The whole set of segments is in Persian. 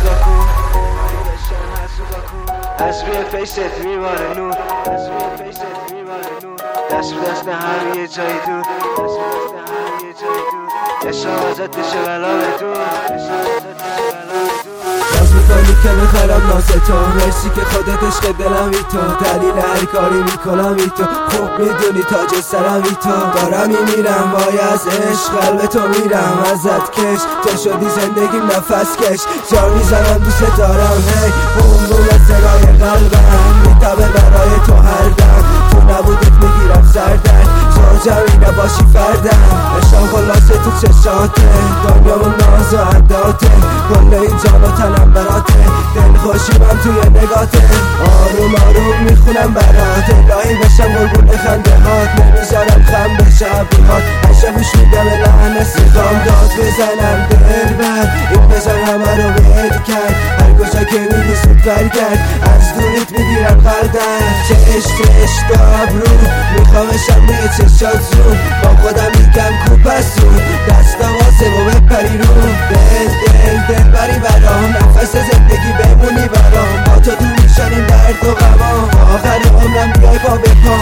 از روی فیست میباره نور، دست به دست هم یه جایی دور، عشق ازت بشه بلا به دور. باز میکنی که میخرم ناز تو، مرسی که خودت عشق دلم ای تو، دلیل هر کاری میکنم ای تو، خوب میدونی تاج سرم ای تو. دارم میمیرم وای از عشق، قلب تو میرم ازت کش، تو شدی زندگیم نفس کش، جا میزنم دوست دارم هی بوم بوم از سرای قلبم، میتابه برای تو هر دم، تو نبودت میگیرم سردن، جمعی نباشی فردم، عشقم خلاصه تو چشاته، دنیامون ناز و عداته، کل این جان و تنم براته، دل خوشیمم توی نگاته، آروم آروم میخونم برات، الهی بشم قربون خنده هات، نمیذارم خم بشه ابروهات، هشه گوش میدم لحن سیغام، داد بزنم دل بر این بزن همه رو ول کرد، هر کجا که میری زود برگرد، از دورت میگیرم قلدن، چش دابرو میخوامشم روی چشات زون، با خودم میگم کوپسون، دستا واسه و بپری رو، دل بری برام، نفس زندگی بمونی برام، با تو دور میشنیم درد و غمام، آخر عمرم بیای پا به پا.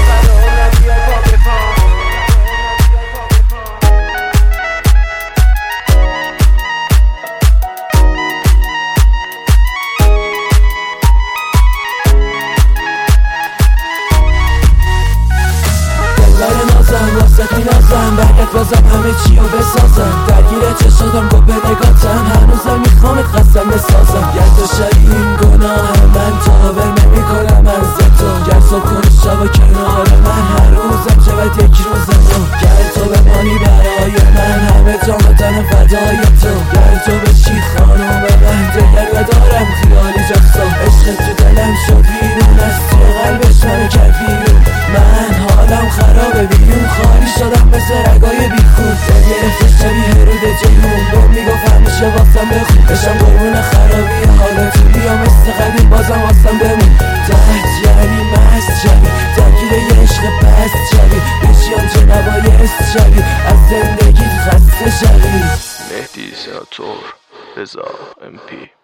برگرد بازم همه چیو بسازم، درگیر چشاتم گو به نگاتم، هنوزم میخوامت خستم بسازم، گر تو شدی این گناه من تابه نمی کنم از تو، گر تو کنی شب و کنار من هر روزم شود یک روز نو، گر تو بمانی برای من همه جان و تن فدای تو، گر تو بشی خانوم من دگر ندارم خیالی جفتا، عشق تو دلم شد بیرون از تو قلبش منو کرد بیرون، من حالم خرابه بیرون خالی شدم مثل رگای بیخود، دل گرفتش شبیه رود جیهون، دو میگفت همیشه واسم بخون، بشم قربون خرابی حالتو بیا مثل قدیم بازم واسم بمون، درد یعنی مست شبی درگیر یه عشق پست شبی، بشیم چه نبایست شبی از زندگیت خسته شبی. مهدی سناتور رضا MP